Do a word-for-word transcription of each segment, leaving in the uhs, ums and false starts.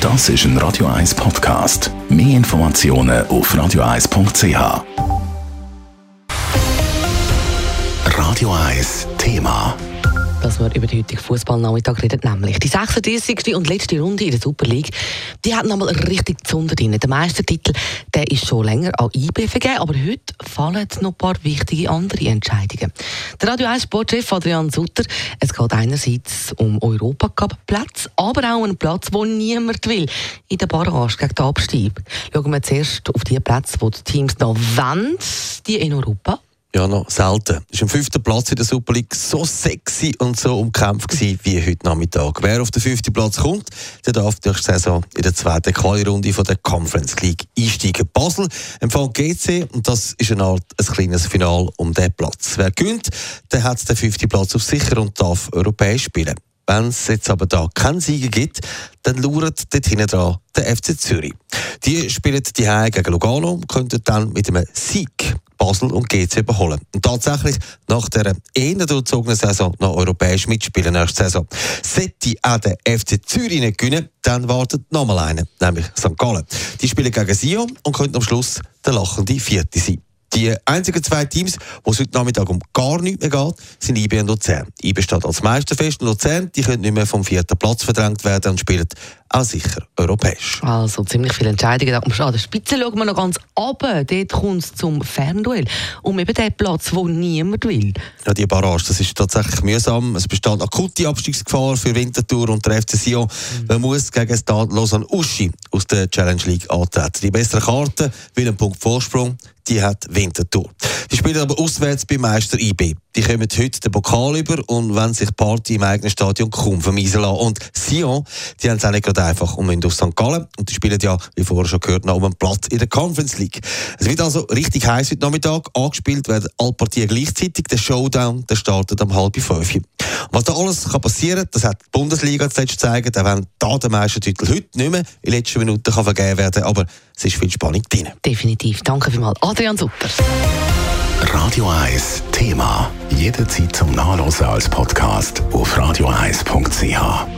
Das ist ein Radio eins Podcast. Mehr Informationen auf radio eins punkt c h. Radio eins Thema. Dass wir über den heutigen Fußballnachmittag reden, nämlich die sechsunddreißigste und letzte Runde in der Super League, die hat nochmal richtig gezündet drin. Der Meistertitel, der ist schon länger an I B vergeben, aber heute fallen noch ein paar wichtige andere Entscheidungen. Der Radio eins Sportchef Adrian Sutter, es geht einerseits um Europacup-Plätze, aber auch einen Platz, wo niemand will, in der Barrage gegen den Abstieg. Schauen wir zuerst auf die Plätze, wo die Teams noch wollen, die in Europa. Ja, noch selten. Es war am fünften Platz in der Super League so sexy und so umkämpft gewesen wie heute Nachmittag. Wer auf den fünften Platz kommt, der darf durch die Saison in der zweiten Quali-Runde von der Conference League einsteigen. Basel empfängt G C und das ist eine Art ein kleines Finale um diesen Platz. Wer gewinnt, der hat den fünften Platz auf sicher und darf europäisch spielen. Wenn es jetzt aber da keinen Sieger gibt, dann lauert dort hinten dran der F C Zürich. Die spielen die Heim gegen Lugano und könnten dann mit einem Sieg Basel und G C überholen. Und tatsächlich nach dieser eher durchzogenen Saison noch europäisch mitspielen nächste Saison. Sollte auch der F C Zürich nicht gewinnen, dann wartet nochmal einer, nämlich Sankt Gallen. Die spielen gegen Sion und könnten am Schluss der lachende Vierte sein. Die einzigen zwei Teams, wo es heute Nachmittag um gar nichts mehr geht, sind I B und Luzern. I B steht als Meister fest und Luzern, die können nicht mehr vom vierten Platz verdrängt werden und spielen auch sicher europäisch. Also ziemlich viele Entscheidungen. An der Spitze schauen wir noch ganz runter. Dort kommt es zum Fernduell. Um eben den Platz, wo niemand will. Ja, die Barrage, das ist tatsächlich mühsam. Es besteht akute Abstiegsgefahr für Winterthur und der F C Sion. Mhm. Man muss gegen Stade Lausanne Uschi aus der Challenge League antreten. Die besseren Karten, wie einen Punkt Vorsprung, die hat Winterthur. Die spielen aber auswärts beim Meister I B. Die kommen heute den Pokal über und wollen sich die Party im eigenen Stadion kaum vermiesen lassen. Und Sion, die haben es auch nicht gerade einfach und müssen auf Sankt Gallen. Und die spielen ja, wie vorher schon gehört, noch um einen Platz in der Conference League. Es wird also richtig heiß heute Nachmittag. Angespielt werden alle Partien gleichzeitig. Der Showdown, der startet um halb fünf. Und was da alles kann passieren kann, das hat die Bundesliga zuletzt gezeigt, auch wenn da der Meistertitel heute nicht mehr in den letzten Minuten kann vergeben werden kann. Aber es ist viel Spannung drin. Definitiv. Danke vielmals, Adrian Sutter. Radio eins Thema. Jederzeit zum Nachlesen als Podcast auf radio eins punkt c h.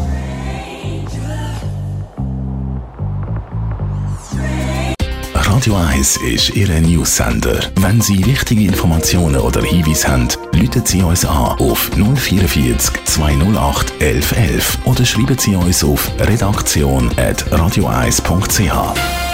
Radio eins ist Ihr News-Sender. Wenn Sie wichtige Informationen oder Hinweise haben, rufen Sie uns an auf null vierundvierzig zweihundertacht elf elf oder schreiben Sie uns auf redaktion at radio eins punkt c h.